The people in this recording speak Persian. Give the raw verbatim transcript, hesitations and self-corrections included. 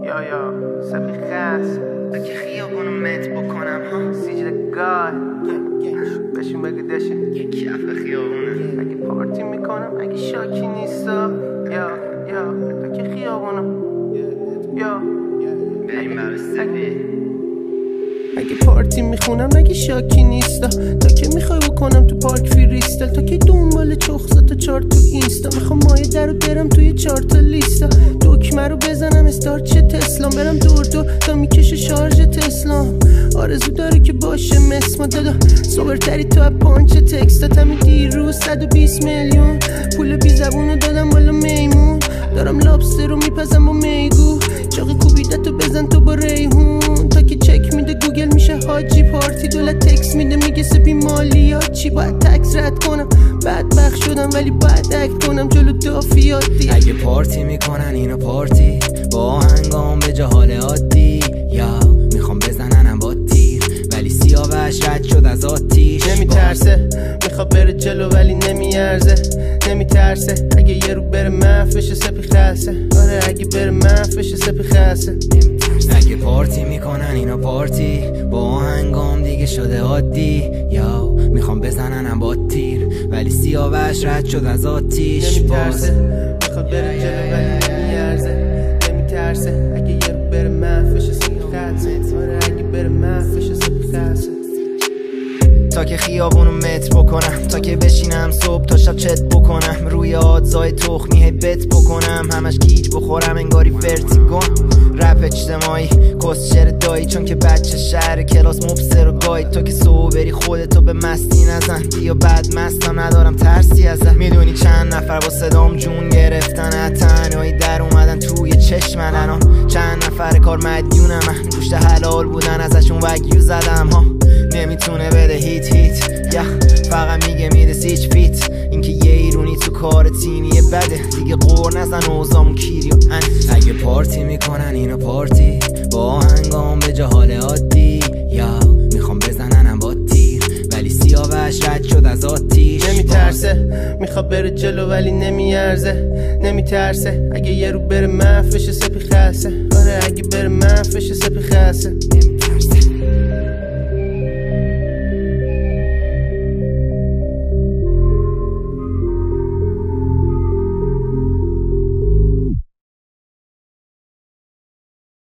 یا یا سپی خست تا که خیابونو مت بکنم ها سیجد گای بشین بگه دشین یه کف خیابونه اگه پارتی میکنم اگه شاکی نیستا یا یا تا که خیابونو یا بریم برای سپی اگه پارتی میخونم اگه شاکی نیستا تا که میخوای بکنم تو پارک فریستل تا که دنبال چخزا تا چار تو اینستا میخوام مایه در رو برم توی چار تا لیستا دکمه رو بزنم استارت چه تسلام برم دور دور تا میکشه شارژ تسلام آرزو داره که باشه مسما دادا صبرتری تو از پانچ تکستات همین دیروز صد و بیست میلیون پول بی زبونو دادم بالا میمون دارم لابستر رو میپزم با میگو چاقی کوبیدتو بزن تو با ریحون تا که چک میده گوگل میشه حاجی پارتی دولت تکس میده میگه سپی مالیات چی باید تکس رد کنم بدبخت شدم ولی باید اکت کنم جلو دافیات دی اگه پارتی میکنن اینو پارتی با هنگام به جهال عادی یا میخوام بزننم با تیر ولی سیاوش رد شد از آتیش نمیترسه میخواد بره جلو ولی نمیارزه نمیترسه اگه یه رو بره محفش سپی خلصه آره اگه بره محفش سپی خلصه اگه پارتی میکنن اینو پارتی با هنگام دیگه شده عادی یا میخوام بزننم با تیر ولی سیاوش رد شد از آتیش نمیترسه میخواد بره جلو ولی نمیارزه نمیترسه اگه یه رو بره محفش سپی خلصه آره اگه بره محفش سپی خلصه تا که خیابونو متر بکنم تا که بشینم صبح تا شب چت بکنم روی آدزای تخمی هی بت بکنم همش گیج بخورم انگاری ورتیگون رپ اجتماعی کسچر دایی چون که بچه شهر کلاس مبصر و گاید تو که صبری خودتو به مستی نزن بیا بعد مستم ندارم ترسی ازه میدونی چند نفر با صدام جون گرفتن تنهایی در اومدن توی چشم الان چند نفر کار مدیونم من گوشت حلال بودن ازشون وگیو زدم ها نمیتونه بده هیت هیت یا فقط میگه میده سیچ فیت اینکه یه ایرونی تو کار تیمیه بده دیگه قور نزن اوزامون کیری و ان اگه پارتی میکنن اینو پارتی با هنگام به جهال عادی یا میخوام بزننم با تیر ولی سیاوش رد شد از آتیش نمیترسه میخواد بره جلو ولی نمیارزه نمیترسه اگه یه رو بره محفش سپی خلصه آره اگه بره محفش سپی خلصه